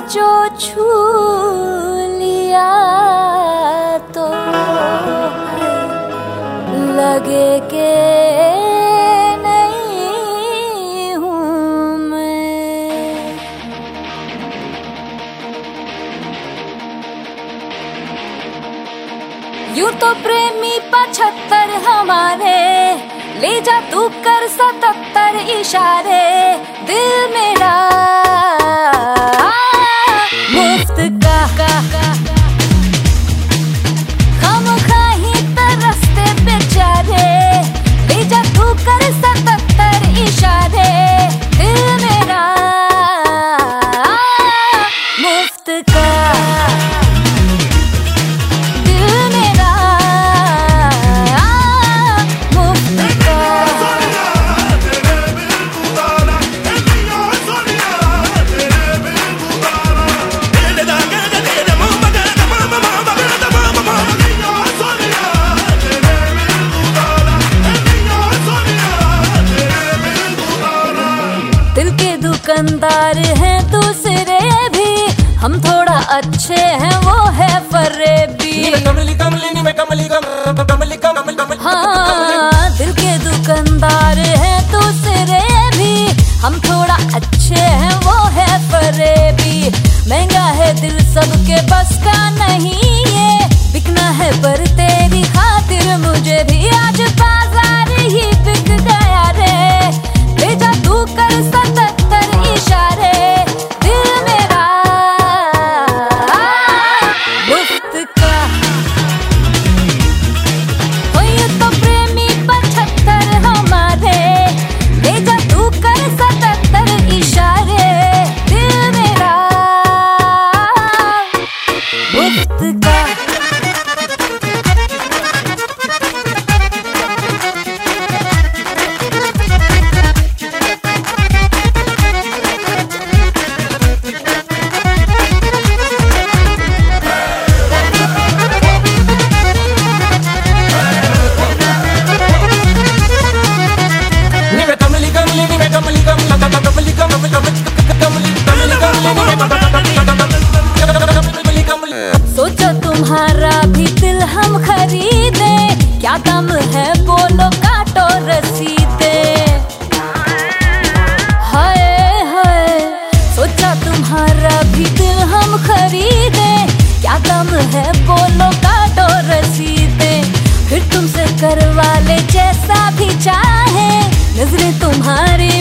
जो छू लिया तो लगे के नहीं हूँ मैं। यूं तो प्रेमी 75 हमारे, ले जा तू कर 77 इशारे। दिल मेरा मुफ्त का खामखा ही तरसते बेचारे। ले जा तू कर 77 इशारे। दिल मेरा मुफ्त का, दुकानदार हैं दूसरे भी, हम थोड़ा अच्छे हैं वो है फरेबी। हाँ, दिल के दुकानदार हैं दूसरे भी, हम थोड़ा अच्छे हैं वो है फरेबी। महंगा है दिल सबके बस का नहीं ये, बिकना है पर तेरी खातिर मुझे भी आज बाजार ही बिक गया रे। भेजा तू कर 77 इशारे। दिल मेरा मुफ्त का, हो ये तो प्रेमी 75 हमारे। भेजा तू कर 77 इशारे। दिल मेरा मुफ्त का। सोचो तुम्हारा भी दिल हम खरीदे, क्या दाम है बोलो काटो रसीदे। हाय हाय, सोचा तुम्हारा भी दिल हम खरीदे, क्या दाम है बोलो काटो रसीदे। फिर तुमसे करवा ले जैसा भी चाहे, नजरें तुम्हारी